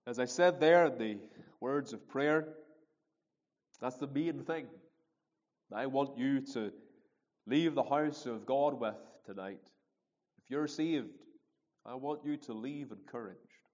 As I said there in the words of prayer, that's the main thing I want you to leave the house of God with tonight. If you're saved, I want you to leave encouraged,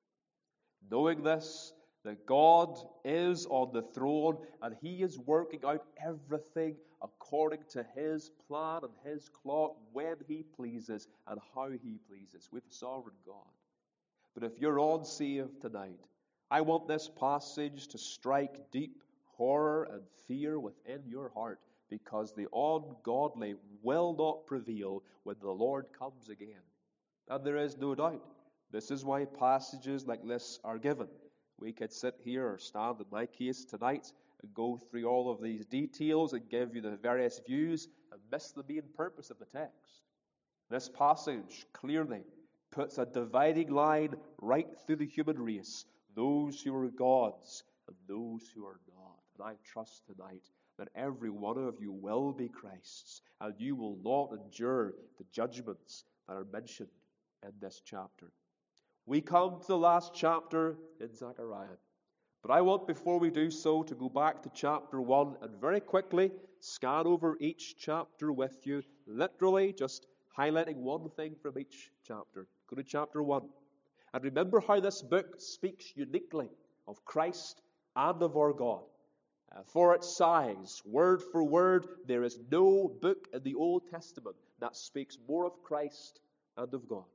knowing this, that God is on the throne and He is working out everything according to His plan and His clock when He pleases and how He pleases. We have a sovereign God. But if you're unsaved tonight, I want this passage to strike deep horror and fear within your heart, because the ungodly will not prevail when the Lord comes again. And there is no doubt. This is why passages like this are given. We could sit here or stand in my case tonight and go through all of these details and give you the various views and miss the main purpose of the text. This passage clearly puts a dividing line right through the human race, those who are God's and those who are not. And I trust tonight that every one of you will be Christ's, and you will not endure the judgments that are mentioned in this chapter. We come to the last chapter in Zechariah. But I want, before we do so, to go back to chapter 1 and very quickly scan over each chapter with you, literally just highlighting one thing from each chapter. Go to chapter 1. And remember how this book speaks uniquely of Christ and of our God. For its size, word for word, there is no book in the Old Testament that speaks more of Christ and of God.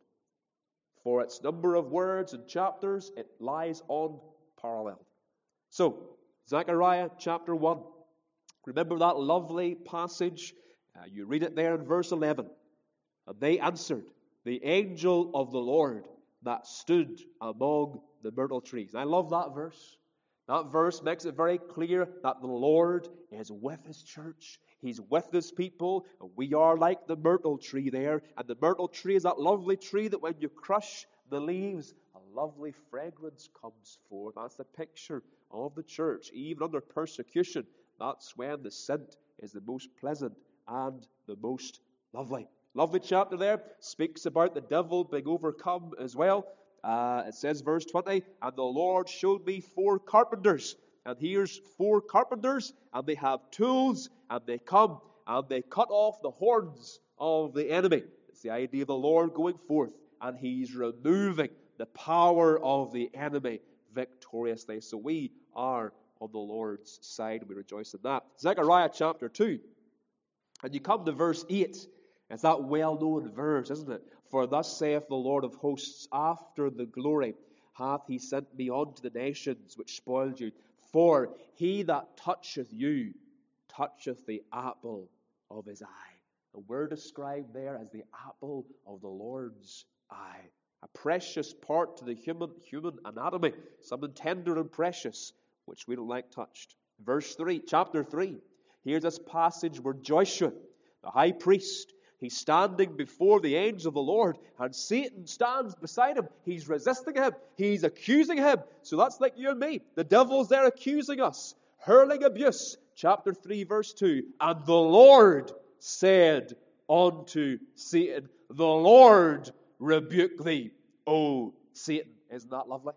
For its number of words and chapters, it lies unparalleled. So, Zechariah chapter 1. Remember that lovely passage? You read it there in verse 11. And they answered, the angel of the Lord that stood among the myrtle trees. I love that verse. That verse makes it very clear that the Lord is with His church. He's with His people. And we are like the myrtle tree there. And the myrtle tree is that lovely tree that when you crush the leaves, a lovely fragrance comes forth. That's the picture of the church. Even under persecution, that's when the scent is the most pleasant and the most lovely. Lovely chapter there. Speaks about the devil being overcome as well. It says, verse 20, and the Lord showed me 4 carpenters. And here's 4 carpenters, and they have tools, and they come, and they cut off the horns of the enemy. It's the idea of the Lord going forth, and He's removing the power of the enemy victoriously. So we are on the Lord's side. We rejoice in that. Zechariah chapter 2. And you come to verse 8. It's that well-known verse, isn't it? For thus saith the Lord of hosts, after the glory hath He sent me unto the nations which spoiled you. For he that toucheth you toucheth the apple of His eye. And we're described there as the apple of the Lord's eye. A precious part to the human anatomy. Something tender and precious, which we don't like touched. Verse 3, chapter 3. Here's this passage where Joshua, the high priest, he's standing before the angel of the Lord, and Satan stands beside him. He's resisting him. He's accusing him. So that's like you and me. The devil's there accusing us, hurling abuse. Chapter 3, verse 2. And the Lord said unto Satan, the Lord rebuke thee, O Satan. Isn't that lovely?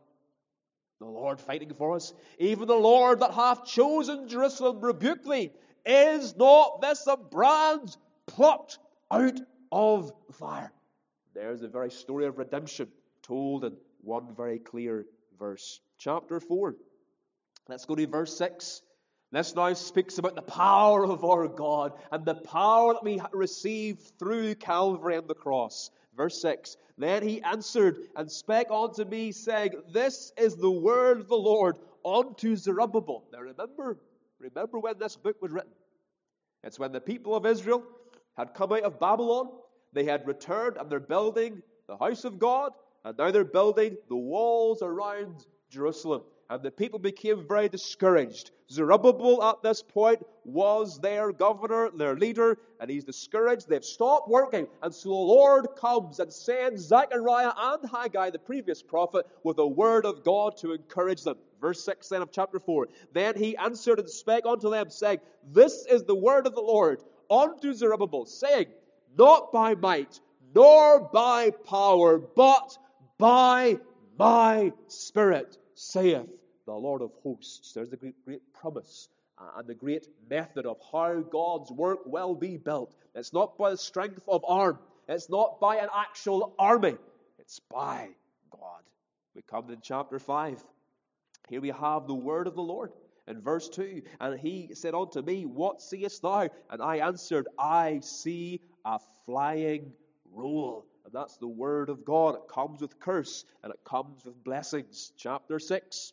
The Lord fighting for us. Even the Lord that hath chosen Jerusalem rebuke thee. Is not this a brand plucked out of the fire? There's the very story of redemption told in one very clear verse. Chapter 4. Let's go to verse 6. This now speaks about the power of our God and the power that we received through Calvary and the cross. Verse 6. Then He answered and spake unto me, saying, this is the word of the Lord unto Zerubbabel. Now remember when this book was written. It's when the people of Israel had come out of Babylon. They had returned and they're building the house of God. And now they're building the walls around Jerusalem. And the people became very discouraged. Zerubbabel at this point was their governor, their leader, and he's discouraged. They've stopped working. And so the Lord comes and sends Zechariah and Haggai, the previous prophet, with a word of God to encourage them. Verse 6 then of chapter 4. Then he answered and spake unto them, saying, this is the word of the Lord unto Zerubbabel, saying, not by might, nor by power, but by my Spirit, saith the Lord of hosts. There's the great promise and the great method of how God's work will be built. It's not by the strength of arm. It's not by an actual army. It's by God. We come to chapter 5. Here we have the word of the Lord. In verse 2, and he said unto me, What seest thou? And I answered, I see a flying roll. And that's the word of God. It comes with curse and it comes with blessings. Chapter 6.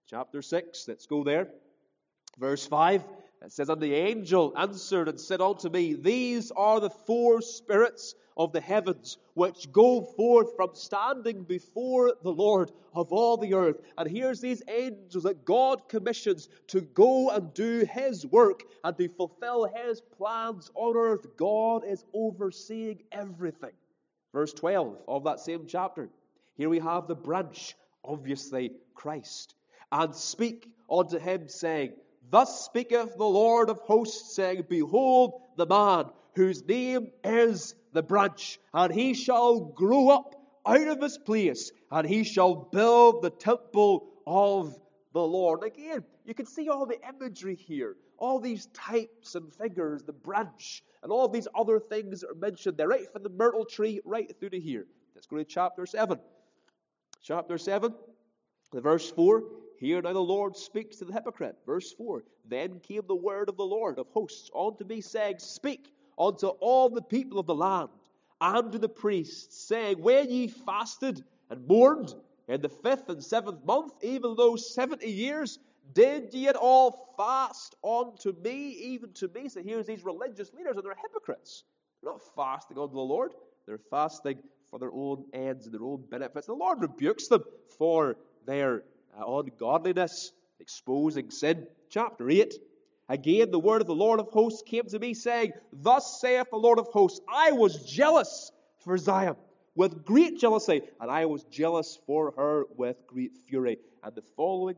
Let's go there. Verse 5. It says, And the angel answered and said unto me, These are the 4 spirits of the heavens, which go forth from standing before the Lord of all the earth. And here's these angels that God commissions to go and do His work and to fulfill His plans on earth. God is overseeing everything. Verse 12 of that same chapter. Here we have the branch, obviously Christ. And speak unto him, saying, Thus speaketh the Lord of hosts, saying, Behold the man whose name is the branch, and he shall grow up out of his place, and he shall build the temple of the Lord. Again, you can see all the imagery here, all these types and figures, the branch, and all these other things that are mentioned there, right from the myrtle tree right through to here. Let's go to chapter 7. Chapter 7, verse 4. Here now the Lord speaks to the hypocrite. Verse 4. Then came the word of the Lord of hosts unto me, saying, Speak unto all the people of the land, and to the priests, saying, When ye fasted and mourned in the 5th and 7th month, even those 70 years, did ye at all fast unto me, even to me? So here's these religious leaders, and they're hypocrites. They're not fasting unto the Lord. They're fasting for their own ends and their own benefits. The Lord rebukes them for their ungodliness, exposing sin. Chapter 8. Again, the word of the Lord of hosts came to me, saying, Thus saith the Lord of hosts, I was jealous for Zion with great jealousy, and I was jealous for her with great fury. And the following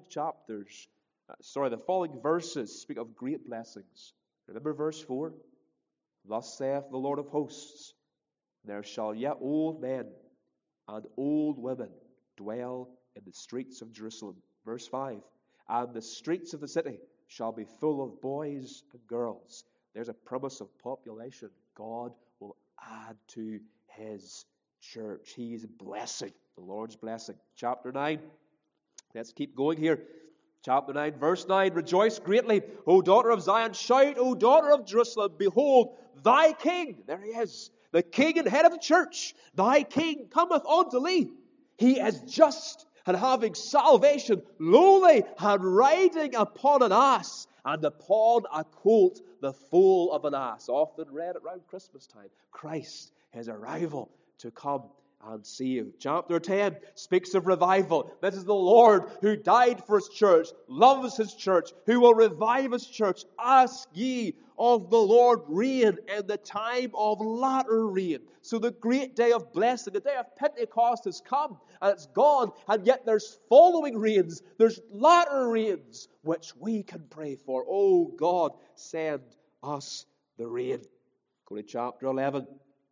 verses speak of great blessings. Remember verse 4? Thus saith the Lord of hosts, There shall yet old men and old women dwell in the streets of Jerusalem. Verse 5. And the streets of the city shall be full of boys and girls. There's a promise of population. God will add to His church. He is blessing, the Lord's blessing. Chapter 9. Let's keep going here. Chapter 9, verse 9. Rejoice greatly, O daughter of Zion. Shout, O daughter of Jerusalem. Behold, thy king, there he is, the king and head of the church. Thy king cometh unto thee. He is just and having salvation, lowly and riding upon an ass, and upon a colt, the foal of an ass. Often read around Christmas time. Christ, His arrival to come and save. Chapter 10 speaks of revival. This is the Lord who died for His church, loves His church, who will revive His church. Ask ye of the Lord rain in the time of latter rain. So the great day of blessing, the day of Pentecost has come, and it's gone, and yet there's following rains, there's latter rains, which we can pray for. Oh God, send us the rain. Go to chapter 11.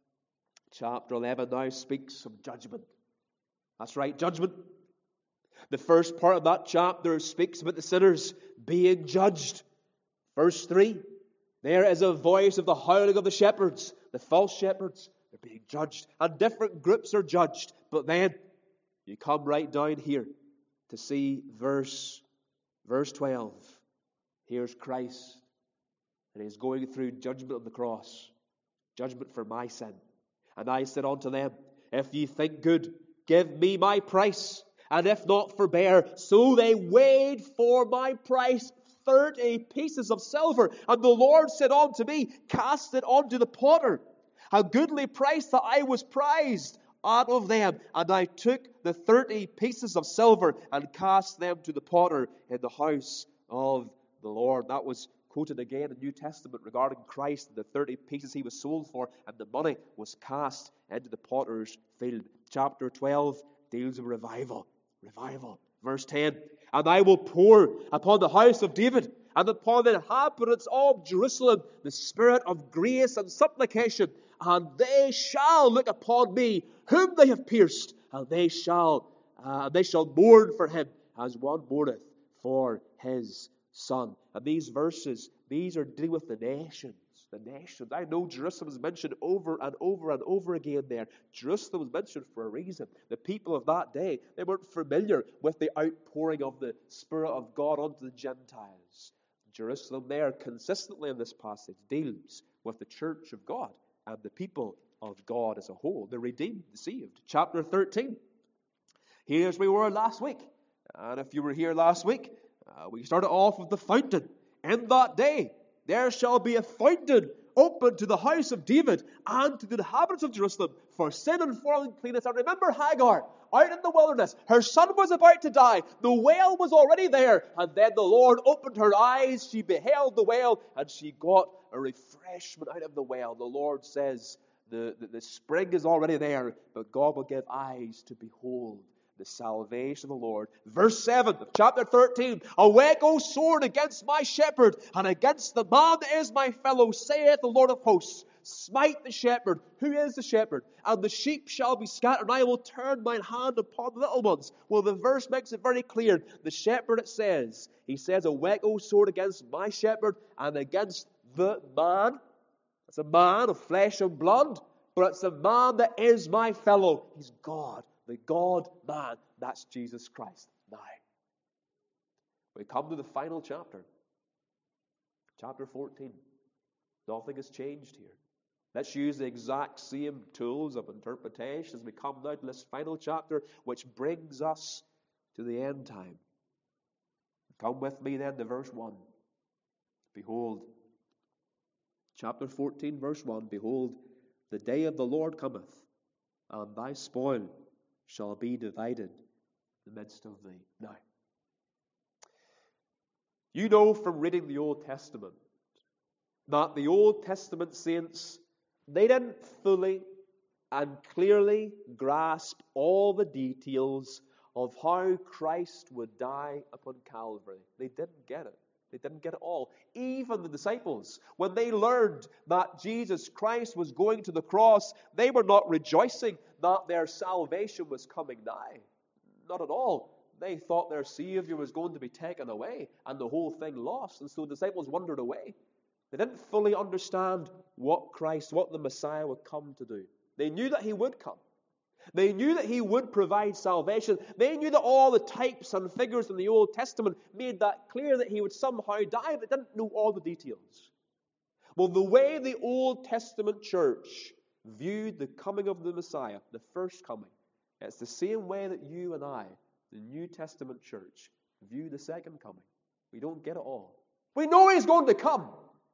Chapter 11 now speaks of judgment. That's right, judgment. The first part of that chapter speaks about the sinners being judged. Verse 3, there is a voice of the howling of the shepherds, the false shepherds. They're being judged, and different groups are judged. But then you come right down here to see verse 12. Here's Christ, and He's going through judgment on the cross, judgment for my sin. And I said unto them, If ye think good, give me my price, and if not, forbear. So they weighed for my price 30 pieces of silver. And the Lord said unto me, Cast it unto the potter. A goodly price that I was prized out of them. And I took the 30 pieces of silver and cast them to the potter in the house of the Lord. That was quoted again in the New Testament regarding Christ and the 30 pieces He was sold for, and the money was cast into the potter's field. Chapter 12 deals with revival. Revival. Verse 10, And I will pour upon the house of David and upon the inhabitants of Jerusalem the spirit of grace and supplication, and they shall look upon me whom they have pierced, and they shall mourn for him as one mourneth for his son. And these verses, these are dealing with the nations. The nations. I know Jerusalem is mentioned over and over and over again there. Jerusalem was mentioned for a reason. The people of that day, they weren't familiar with the outpouring of the Spirit of God onto the Gentiles. Jerusalem there consistently in this passage deals with the church of God and the people of God as a whole. The redeemed, the saved. Chapter 13. Here's where we were last week. And if you were here last week, we started off with the fountain. In that day, there shall be a fountain open to the house of David and to the inhabitants of Jerusalem for sin and for uncleanness. And remember Hagar, out in the wilderness. Her son was about to die. The well was already there. And then the Lord opened her eyes. She beheld the well and she got a refreshment out of the well. The Lord says the spring is already there, but God will give eyes to behold the salvation of the Lord. Verse 7 of chapter 13. Awake, O sword, against my shepherd, and against the man that is my fellow, saith the Lord of hosts. Smite the shepherd. Who is the shepherd? And the sheep shall be scattered, and I will turn mine hand upon the little ones. Well, the verse makes it very clear. The shepherd, it says, he says, awake, O sword, against my shepherd, and against the man. It's a man of flesh and blood, but it's a man that is my fellow. He's God. The God-man, that's Jesus Christ. Now, we come to the final chapter. Chapter 14. Nothing has changed here. Let's use the exact same tools of interpretation as we come now to this final chapter, which brings us to the end time. Come with me then to verse 1. Behold, chapter 14, verse 1, behold, the day of the Lord cometh, and thy spoil shall be divided in the midst of thee. Now, you know from reading the Old Testament that the Old Testament saints, they didn't fully and clearly grasp all the details of how Christ would die upon Calvary. They didn't get it. They didn't get it all. Even the disciples, when they learned that Jesus Christ was going to the cross, they were not rejoicing that their salvation was coming nigh. Not at all. They thought their Savior was going to be taken away and the whole thing lost. And so the disciples wandered away. They didn't fully understand what the Messiah would come to do. They knew that He would come. They knew that He would provide salvation. They knew that all the types and figures in the Old Testament made that clear that He would somehow die, but they didn't know all the details. Well, the way the Old Testament church viewed the coming of the Messiah, the first coming, it's the same way that you and I, the New Testament church, view the second coming. We don't get it all. We know He's going to come.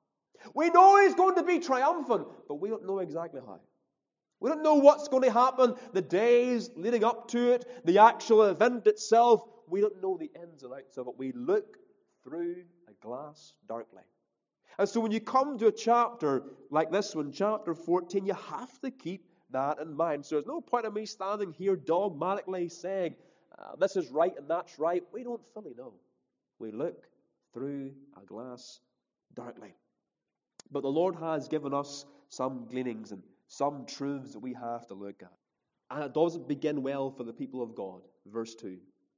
We know He's going to be triumphant, but we don't know exactly how. We don't know what's going to happen, the days leading up to it, the actual event itself. We don't know the ins and outs of it. We look through a glass darkly. And so when you come to a chapter like this one, chapter 14, you have to keep that in mind. So there's no point in me standing here dogmatically saying, this is right and that's right. We don't fully know. We look through a glass darkly. But the Lord has given us some gleanings and some truths that we have to look at. And it doesn't begin well for the people of God. Verse 2.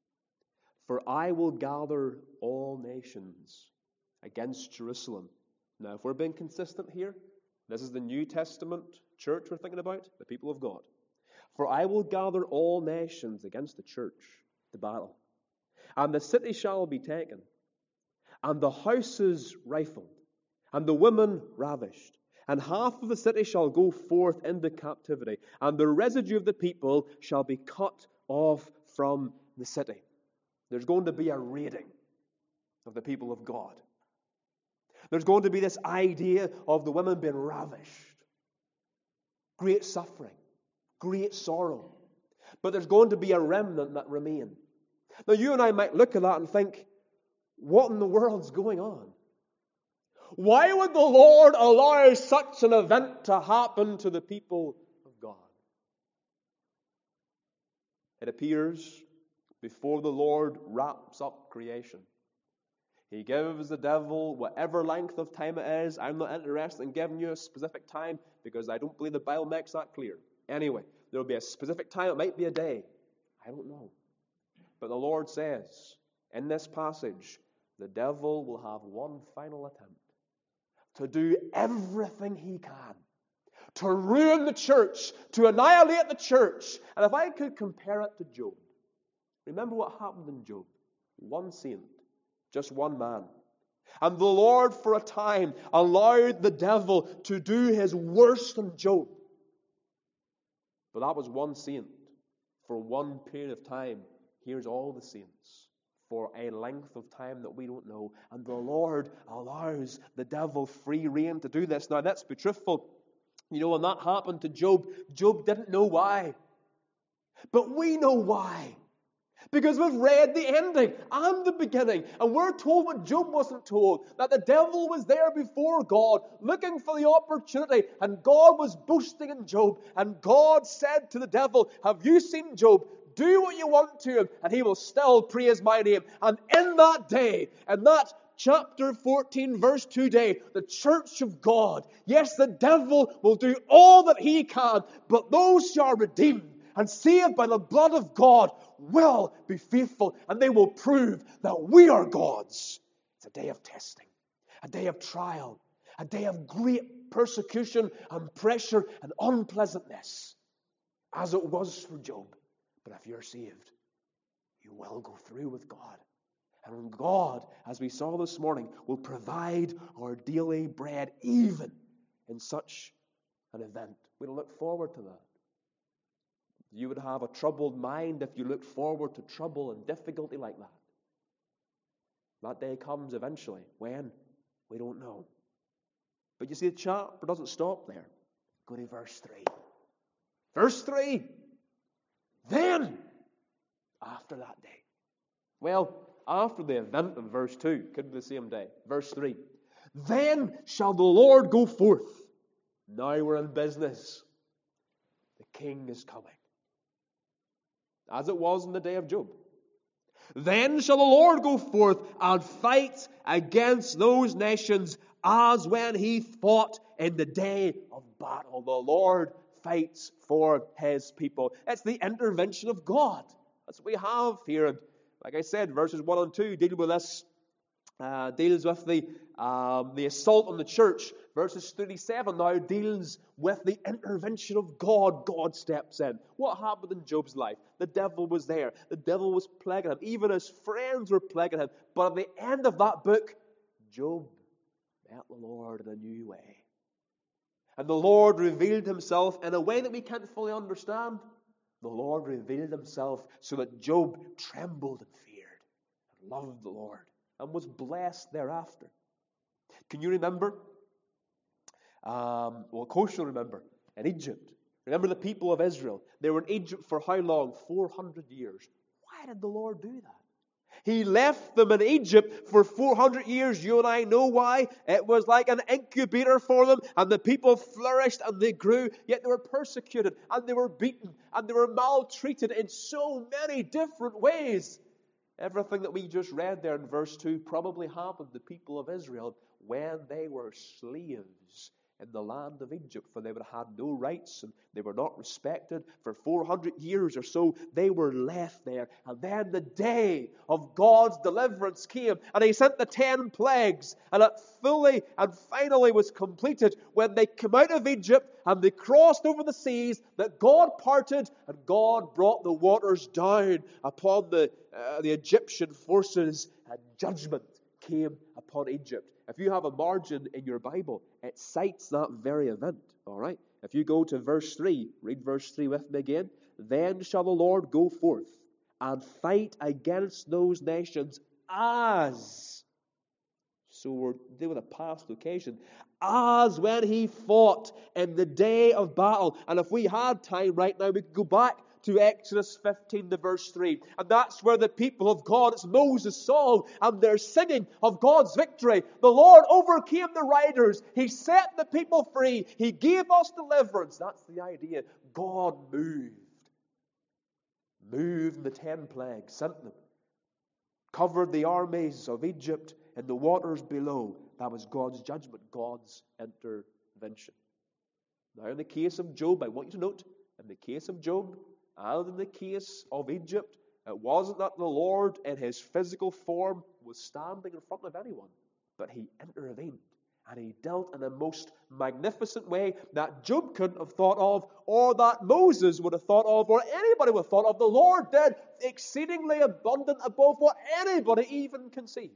For I will gather all nations against Jerusalem. Now, if we're being consistent here, this is the New Testament church we're thinking about, the people of God. For I will gather all nations against the church to battle. And the city shall be taken, and the houses rifled, and the women ravished. And half of the city shall go forth into captivity, and the residue of the people shall be cut off from the city. There's going to be a raiding of the people of God. There's going to be this idea of the women being ravished. Great suffering, great sorrow. But there's going to be a remnant that remain. Now you and I might look at that and think, what in the world's going on? Why would the Lord allow such an event to happen to the people of God? It appears before the Lord wraps up creation, He gives the devil whatever length of time it is. I'm not interested in giving you a specific time because I don't believe the Bible makes that clear. Anyway, there will be a specific time. It might be a day. I don't know. But the Lord says, in this passage, the devil will have one final attempt to do everything he can to ruin the church, to annihilate the church. And if I could compare it to Job, remember what happened in Job. One saint, just one man. And the Lord, for a time, allowed the devil to do his worst on Job. But that was one saint. For one period of time, here's all the saints for a length of time that we don't know. And the Lord allows the devil free rein to do this. Now, let's be truthful. You know, when that happened to Job, Job didn't know why. But we know why. Because we've read the ending and the beginning. And we're told what Job wasn't told. That the devil was there before God, looking for the opportunity. And God was boasting in Job. And God said to the devil, have you seen Job? Do what you want to him, and he will still praise my name. And in that day, in that chapter 14, verse 2 day, the church of God, yes, the devil will do all that he can, but those who are redeemed and saved by the blood of God will be faithful, and they will prove that we are God's. It's a day of testing, a day of trial, a day of great persecution and pressure and unpleasantness, as it was for Job. But if you're saved, you will go through with God. And God, as we saw this morning, will provide our daily bread even in such an event. We'll look forward to that. You would have a troubled mind if you looked forward to trouble and difficulty like that. That day comes eventually. When? We don't know. But you see, the chapter doesn't stop there. Go to verse 3. Verse 3. Then, after that day. Well, after the event of verse 2, could be the same day. Verse 3. Then shall the Lord go forth. Now we're in business. The king is coming. As it was in the day of Job. Then shall the Lord go forth and fight against those nations as when he fought in the day of battle. The Lord fights for his people. It's the intervention of God. That's what we have here. And like I said, verses 1 and 2 deal with this, deals with the assault on the church. Verses 37 now deals with the intervention of God. God steps in. What happened in Job's life? The devil was there. The devil was plaguing him. Even his friends were plaguing him. But at the end of that book, Job met the Lord in a new way. And the Lord revealed himself in a way that we can't fully understand. The Lord revealed himself so that Job trembled and feared and loved the Lord and was blessed thereafter. Can you remember? Well, of course you'll remember. In Egypt. Remember the people of Israel. They were in Egypt for how long? 400 years. Why did the Lord do that? He left them in Egypt for 400 years. You and I know why. It was like an incubator for them, and the people flourished and they grew, yet they were persecuted and they were beaten and they were maltreated in so many different ways. Everything that we just read there in verse 2 probably happened to the people of Israel when they were slaves in the land of Egypt, for they would have had no rights and they were not respected. For 400 years or so, they were left there. And then the day of God's deliverance came, and He sent the 10 plagues, and it fully and finally was completed when they came out of Egypt and they crossed over the seas that God parted, and God brought the waters down upon the Egyptian forces, and judgment came upon Egypt. If you have a margin in your Bible, it cites that very event. All right? If you go to verse 3, read verse 3 with me again. Then shall the Lord go forth and fight against those nations as. So we're dealing with a past occasion. As when he fought in the day of battle. And if we had time right now, we could go back to Exodus 15 to verse 3. And that's where the people of God, it's Moses' song, and they're singing of God's victory. The Lord overcame the riders. He set the people free. He gave us deliverance. That's the idea. God moved. Moved in the 10 plagues, sent them. Covered the armies of Egypt in the waters below. That was God's judgment, God's intervention. Now in the case of Job, I want you to note, in the case of Job, and in the case of Egypt, It wasn't that the Lord in his physical form was standing in front of anyone, but he intervened. And he dealt in a most magnificent way that Job couldn't have thought of, or that Moses would have thought of, or anybody would have thought of. The Lord did exceedingly abundant above what anybody even conceived.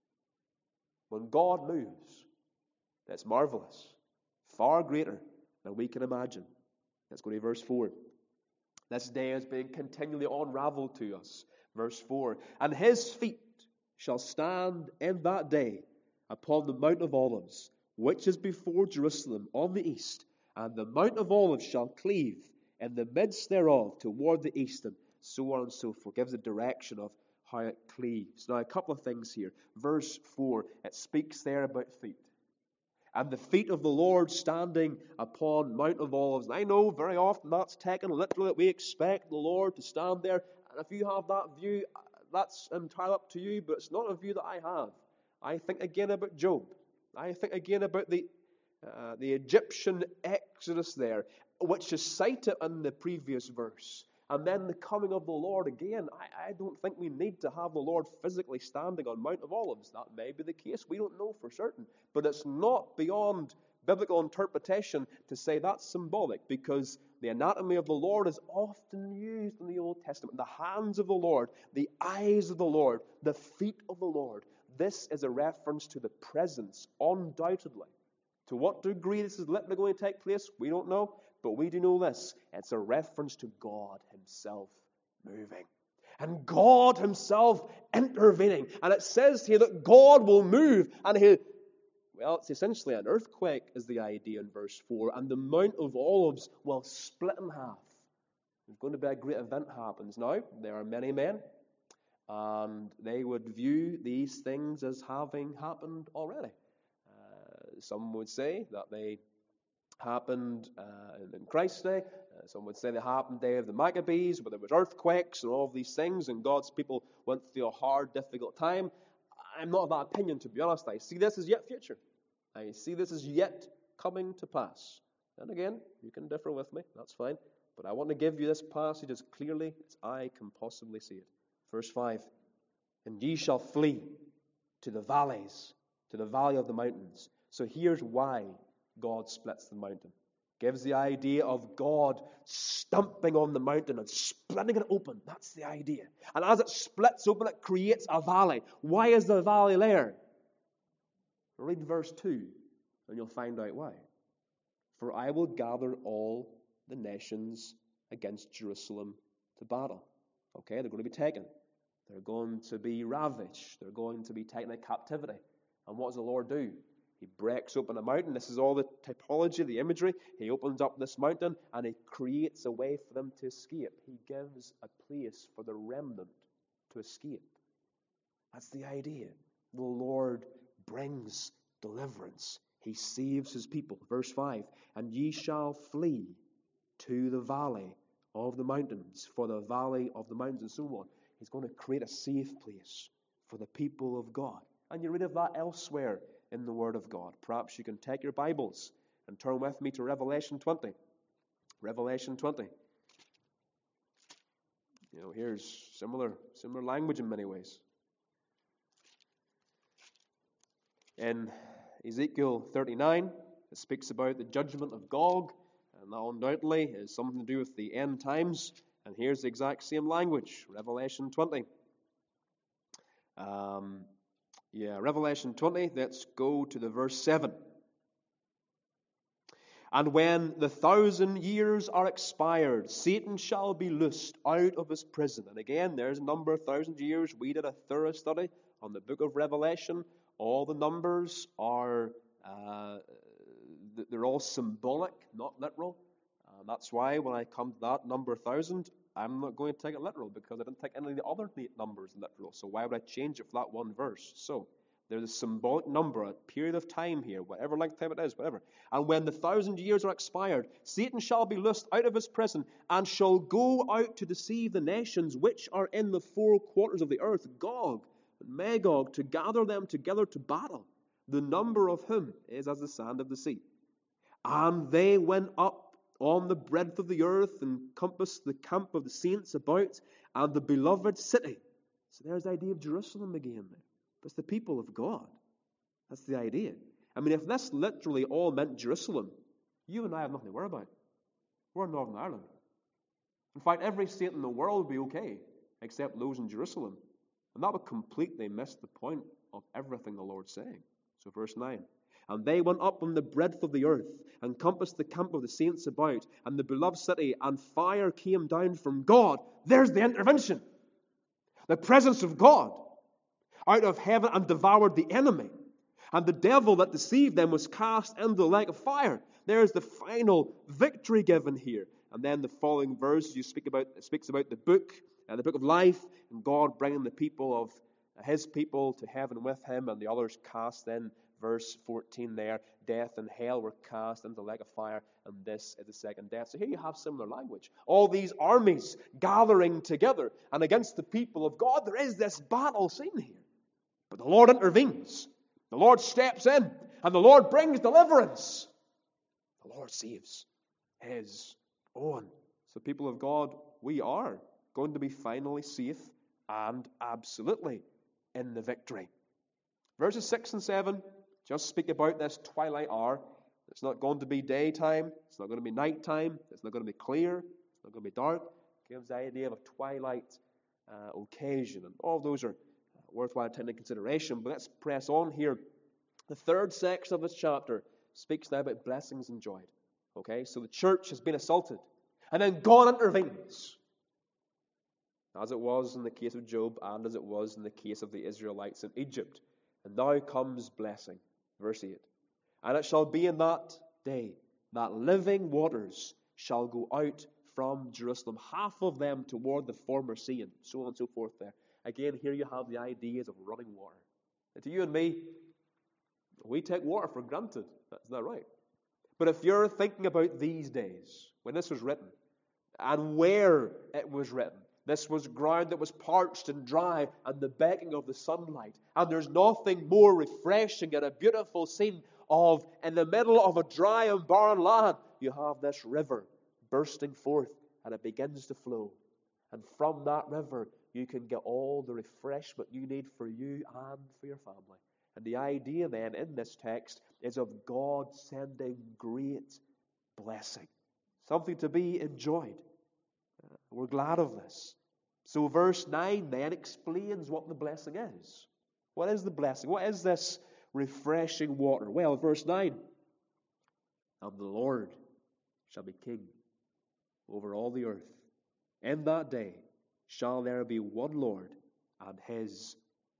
When God moves, that's marvelous, far greater than we can imagine. Let's go to verse 4. This day is being continually unraveled to us. Verse 4. And his feet shall stand in that day upon the Mount of Olives, which is before Jerusalem on the east, and the Mount of Olives shall cleave in the midst thereof toward the east, and so on and so forth. Gives a direction of how it cleaves. Now, a couple of things here. Verse 4, it speaks there about feet. And the feet of the Lord standing upon Mount of Olives. And I know very often that's taken literally that we expect the Lord to stand there. And if you have that view, that's entirely up to you, but it's not a view that I have. I think again about Job. I think again about the Egyptian exodus there, which is cited in the previous verse. And then the coming of the Lord again. I don't think we need to have the Lord physically standing on Mount of Olives. That may be the case. We don't know for certain. But it's not beyond biblical interpretation to say that's symbolic, because the anatomy of the Lord is often used in the Old Testament. The hands of the Lord, the eyes of the Lord, the feet of the Lord. This is a reference to the presence, undoubtedly. To what degree this is literally going to take place, we don't know. But we do know this. It's a reference to God himself moving. And God himself intervening. And it says here that God will move. And it's essentially an earthquake is the idea in verse 4. And the Mount of Olives will split in half. There's going to be a great event happens now. There are many men. And they would view these things as having happened already. Some would say that they happened in Christ's day. Some would say they happened day of the Maccabees, where there was earthquakes and all of these things, and God's people went through a hard, difficult time. I'm not of that opinion, to be honest. I see this as yet future. I see this as yet coming to pass. And again, you can differ with me. That's fine. But I want to give you this passage as clearly as I can possibly see it. Verse 5. And ye shall flee to the valleys, to the valley of the mountains. So here's why God splits the mountain. Gives the idea of God stumping on the mountain and splitting it open. That's the idea. And as it splits open, it creates a valley. Why is the valley there? Read verse 2, and you'll find out why. For I will gather all the nations against Jerusalem to battle. Okay, they're going to be taken. They're going to be ravaged. They're going to be taken into captivity. And what does the Lord do? He breaks open a mountain. This is all the typology, the imagery. He opens up this mountain and he creates a way for them to escape. He gives a place for the remnant to escape. That's the idea. The Lord brings deliverance. He saves his people. Verse 5, and ye shall flee to the valley of the mountains, for the valley of the mountains, and so on. He's going to create a safe place for the people of God. And you read of that elsewhere in the Word of God. Perhaps you can take your Bibles and turn with me to Revelation 20. Revelation 20. Here's similar language in many ways. In Ezekiel 39, it speaks about the judgment of Gog, and that undoubtedly is something to do with the end times. And here's the exact same language, Revelation 20. Revelation 20, let's go to the verse 7. And when the 1,000 years are expired, Satan shall be loosed out of his prison. And again, there's a number of 1,000 years. We did a thorough study on the book of Revelation. All the numbers are, they're all symbolic, not literal. That's why when I come to that number 1,000, I'm not going to take it literal, because I didn't take any of the other numbers literal. So why would I change it for that one verse? So there's a symbolic number, a period of time here, whatever length of time it is, whatever. And when the 1,000 years are expired, Satan shall be loosed out of his prison, and shall go out to deceive the nations which are in the four quarters of the earth, Gog and Magog, to gather them together to battle, the number of whom is as the sand of the sea. And they went up on the breadth of the earth, and compass the camp of the saints about, and the beloved city. So there's the idea of Jerusalem again there. But it's the people of God. That's the idea. I mean, if this literally all meant Jerusalem, you and I have nothing to worry about. We're in Northern Ireland. In fact, every state in the world would be okay, except those in Jerusalem. And that would completely miss the point of everything the Lord's saying. So verse 9. And they went up on the breadth of the earth, and compassed the camp of the saints about, and the beloved city, and fire came down from God. There's the intervention. The presence of God out of heaven and devoured the enemy. And the devil that deceived them was cast into the lake of fire. There's the final victory given here. And then the following verse speaks about the book of life, and God bringing the people of his people to heaven with him, and the others cast in. Verse 14 there, death and hell were cast into the lake of fire, and this is the second death. So here you have similar language. All these armies gathering together, and against the people of God, there is this battle scene here. But the Lord intervenes. The Lord steps in, and the Lord brings deliverance. The Lord saves his own. So people of God, we are going to be finally safe and absolutely in the victory. Verses 6 and 7 just speak about this twilight hour. It's not going to be daytime. It's not going to be nighttime. It's not going to be clear. It's not going to be dark. It gives the idea of a twilight occasion. And all of those are worthwhile taking into consideration. But let's press on here. The third section of this chapter speaks now about blessings enjoyed. Okay, so the church has been assaulted. And then God intervenes. As it was in the case of Job, and as it was in the case of the Israelites in Egypt. And now comes blessing. Verse 8. And it shall be in that day that living waters shall go out from Jerusalem, half of them toward the former sea, and so on and so forth there. Again, here you have the ideas of running water. And to you and me, we take water for granted. That's not right. But if you're thinking about these days, when this was written, and where it was written, this was ground that was parched and dry, and the beckoning of the sunlight. And there's nothing more refreshing and a beautiful scene of, in the middle of a dry and barren land, you have this river bursting forth, and it begins to flow. And from that river, you can get all the refreshment you need for you and for your family. And the idea then in this text is of God sending great blessing. Something to be enjoyed. We're glad of this. So verse 9 then explains what the blessing is. What is the blessing? What is this refreshing water? Well, verse 9. And the Lord shall be king over all the earth. In that day shall there be one Lord, and his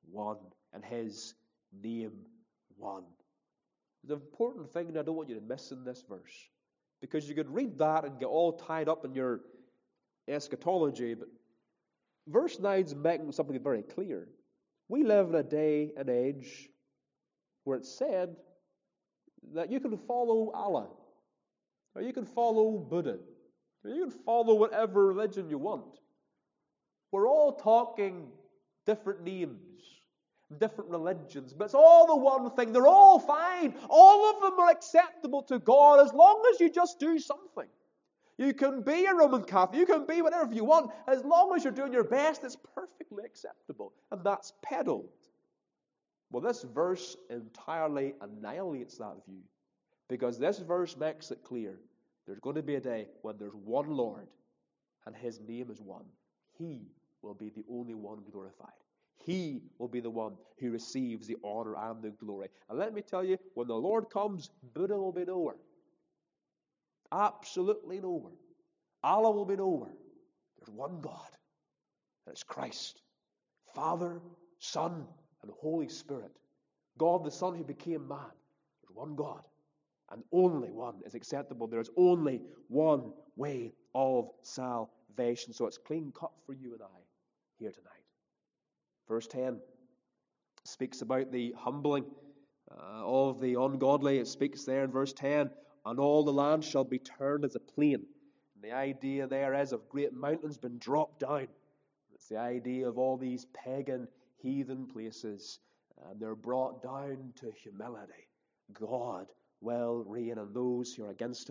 name one. The important thing, and I don't want you to miss in this verse, because you could read that and get all tied up in your eschatology, but verse 9 is making something very clear. We live in a day and age where it's said that you can follow Allah, or you can follow Buddha, or you can follow whatever religion you want. We're all talking different names, different religions, but it's all the one thing. They're all fine. All of them are acceptable to God as long as you just do something. You can be a Roman Catholic. You can be whatever you want. As long as you're doing your best, it's perfectly acceptable. And that's peddled. Well, this verse entirely annihilates that view. Because this verse makes it clear there's going to be a day when there's one Lord, and his name is one. He will be the only one glorified. He will be the one who receives the honor and the glory. And let me tell you, when the Lord comes, Buddha will be nowhere. Absolutely nowhere. Allah will be nowhere. There's one God, and it's Christ. Father, Son, and Holy Spirit. God the Son who became man. There's one God, and only one is acceptable. There's only one way of salvation. So it's clean cut for you and I here tonight. Verse 10 speaks about the humbling of the ungodly. It speaks there in verse 10, and all the land shall be turned as a plain. And the idea there is of great mountains being dropped down. It's the idea of all these pagan, heathen places, and they're brought down to humility. God will reign, and those who are against him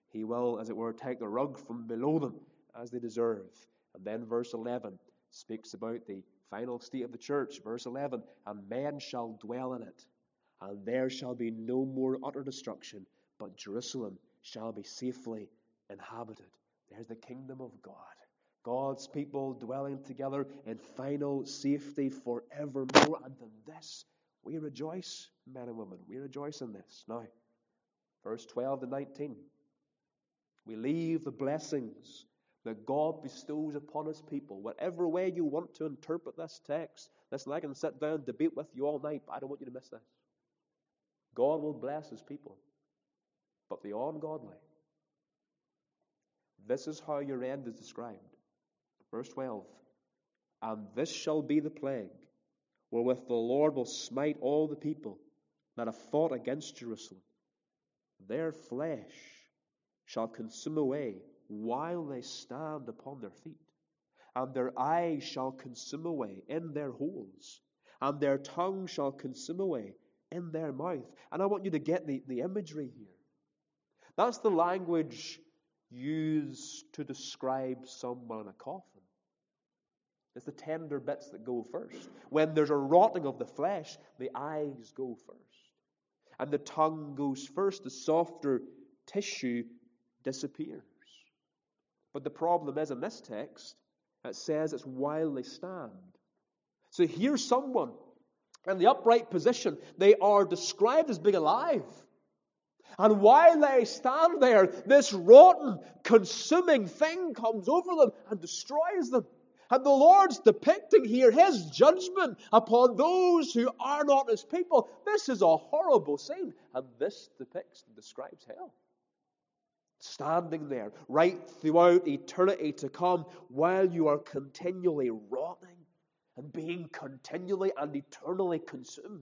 He will, as it were, take the rug from below them as they deserve. And then verse 11 speaks about the final state of the church. Verse 11, and men shall dwell in it, and there shall be no more utter destruction, but Jerusalem shall be safely inhabited. There's the kingdom of God. God's people dwelling together in final safety forevermore. And in this we rejoice, men and women. We rejoice in this. Now, verse 12 to 19. We leave the blessings that God bestows upon His people. Whatever way you want to interpret this text, listen, I can sit down and debate with you all night, but I don't want you to miss this. God will bless His people, but the ungodly. This is how your end is described. Verse 12. And this shall be the plague, wherewith the Lord will smite all the people that have fought against Jerusalem. Their flesh shall consume away while they stand upon their feet, and their eyes shall consume away in their holes, and their tongue shall consume away in their mouth. And I want you to get the imagery here. That's the language used to describe someone in a coffin. It's the tender bits that go first. When there's a rotting of the flesh, the eyes go first, and the tongue goes first. The softer tissue disappears. But the problem is, in this text, it says it's while they stand. So here's someone in the upright position. They are described as being alive. And while they stand there, this rotten, consuming thing comes over them and destroys them. And the Lord's depicting here His judgment upon those who are not His people. This is a horrible scene. And this depicts and describes hell. Standing there right throughout eternity to come, while you are continually rotting and being continually and eternally consumed.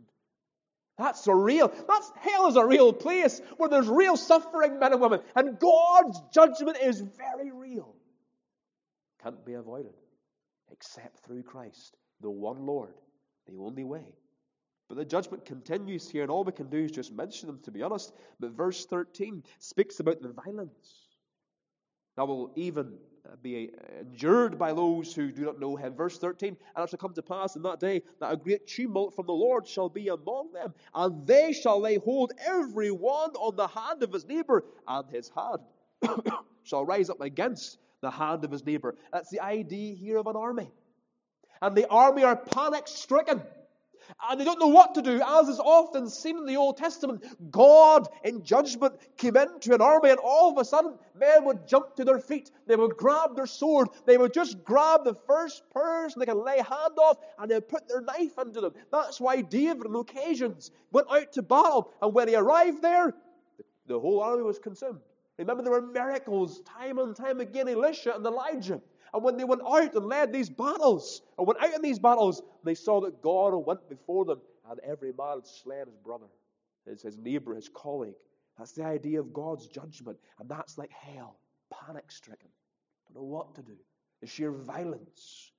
Hell is a real place where there's real suffering, men and women. And God's judgment is very real. Can't be avoided except through Christ, the one Lord, the only way. But the judgment continues here, and all we can do is just mention them, to be honest. But verse 13 speaks about the violence that will even be endured by those who do not know Him. Verse 13, and it shall come to pass in that day that a great tumult from the Lord shall be among them, and they shall lay hold every one on the hand of his neighbor, and his hand shall rise up against the hand of his neighbor. That's the idea here of an army. And the army are panic-stricken. And they don't know what to do, as is often seen in the Old Testament. God, in judgment, came into an army, and all of a sudden, men would jump to their feet. They would grab their sword. They would just grab the first person they can lay hand off, and they would put their knife into them. That's why David, on occasions, went out to battle, and when he arrived there, the whole army was consumed. Remember, there were miracles time and time again, Elisha and Elijah. And when they went out and led these battles, or went out in these battles, they saw that God went before them, and every man had slain his brother, his neighbor, his colleague. That's the idea of God's judgment. And that's like hell, panic-stricken. Don't know what to do. The sheer violence.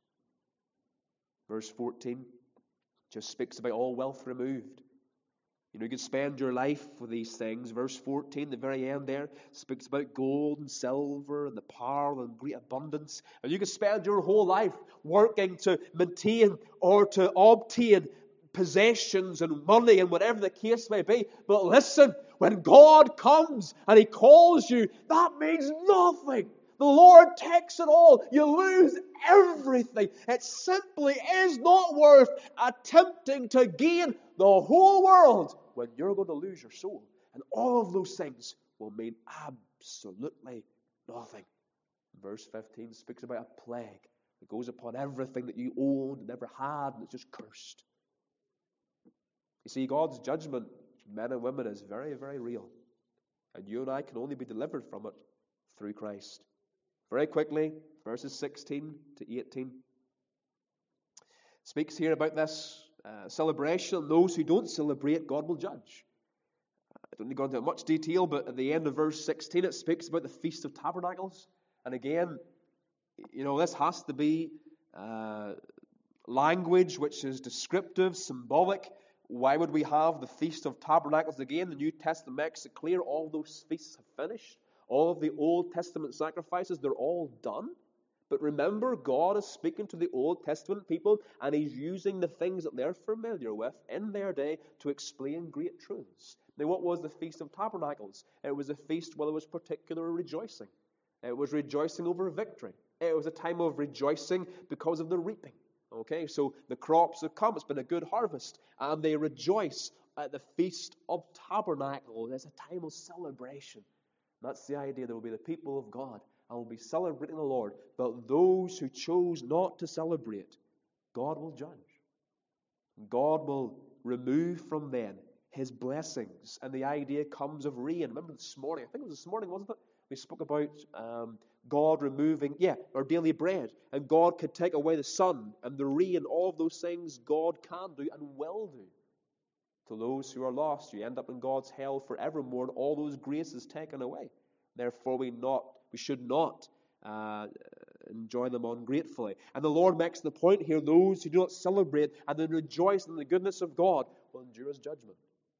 Verse 14 just speaks about all wealth removed. You can spend your life with these things. Verse 14, the very end there, speaks about gold and silver and the pearl and great abundance. And you can spend your whole life working to maintain or to obtain possessions and money and whatever the case may be. But listen, when God comes and He calls you, that means nothing. The Lord takes it all. You lose everything. It simply is not worth attempting to gain the whole world when you're going to lose your soul. And all of those things will mean absolutely nothing. Verse 15 speaks about a plague that goes upon everything that you owned and ever had, and it's just cursed. You see, God's judgment, men and women, is very, very real. And you and I can only be delivered from it through Christ. Very quickly, verses 16 to 18 speaks here about this celebration. Those who don't celebrate, God will judge. I don't need to go into much detail, but at the end of verse 16, it speaks about the Feast of Tabernacles. And again, this has to be language which is descriptive, symbolic. Why would we have the Feast of Tabernacles again? The New Testament makes it clear all those feasts have finished. All of the Old Testament sacrifices, they're all done. But remember, God is speaking to the Old Testament people, and He's using the things that they're familiar with in their day to explain great truths. Now, what was the Feast of Tabernacles? It was a feast where there was particular rejoicing. It was rejoicing over victory. It was a time of rejoicing because of the reaping. Okay, so the crops have come. It's been a good harvest, and they rejoice at the Feast of Tabernacles. It's a time of celebration. That's the idea. There will be the people of God, and will be celebrating the Lord. But those who chose not to celebrate, God will judge. God will remove from men His blessings. And the idea comes of rain. Remember this morning, I think it was this morning, wasn't it? We spoke about God removing, our daily bread. And God could take away the sun and the rain. All of those things God can do and will do. To those who are lost, you end up in God's hell forevermore, and all those graces taken away. Therefore, we should not enjoy them ungratefully. And the Lord makes the point here: those who do not celebrate and then rejoice in the goodness of God will endure His judgment.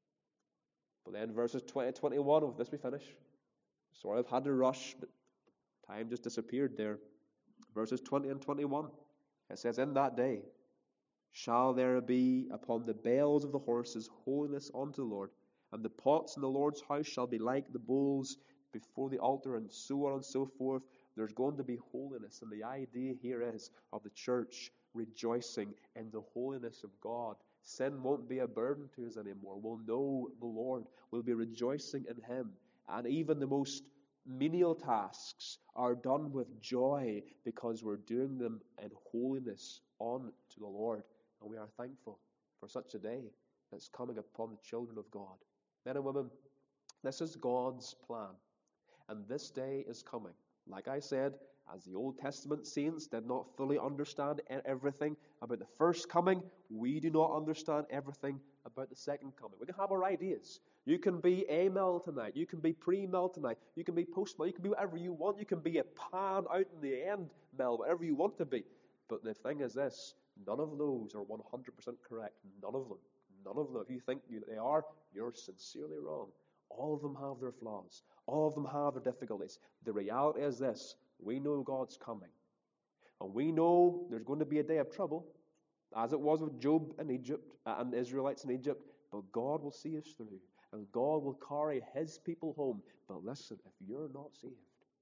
But then verses 20 and 21, with this we finish. Sorry, I've had to rush, but time just disappeared there. Verses 20 and 21. It says, "In that day shall there be upon the bells of the horses holiness unto the Lord, and the pots in the Lord's house shall be like the bowls before the altar," and so on and so forth. There's going to be holiness, and the idea here is of the church rejoicing in the holiness of God. Sin won't be a burden to us anymore. We'll know the Lord. We'll be rejoicing in Him. And even the most menial tasks are done with joy because we're doing them in holiness unto the Lord. And we are thankful for such a day that's coming upon the children of God. Men and women, this is God's plan. And this day is coming. Like I said, as the Old Testament saints did not fully understand everything about the first coming, we do not understand everything about the second coming. We can have our ideas. You can be amil tonight. You can be pre-mill tonight. You can be post-mill. You can be whatever you want. You can be a pan out in the end mill, whatever you want to be. But the thing is this: none of those are 100% correct. None of them. None of them. If you think they are, you're sincerely wrong. All of them have their flaws. All of them have their difficulties. The reality is this: we know God's coming. And we know there's going to be a day of trouble, as it was with Job in Egypt and the Israelites in Egypt. But God will see us through. And God will carry His people home. But listen, if you're not saved,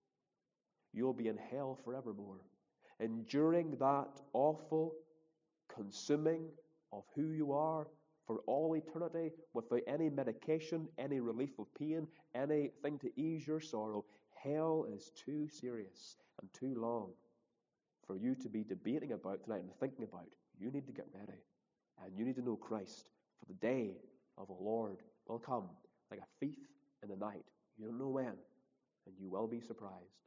you'll be in hell forevermore, enduring that awful consuming of who you are for all eternity without any medication, any relief of pain, anything to ease your sorrow. Hell is too serious and too long for you to be debating about tonight and thinking about. You need to get ready, and you need to know Christ, for the day of the Lord will come like a thief in the night. You don't know when, and you will be surprised.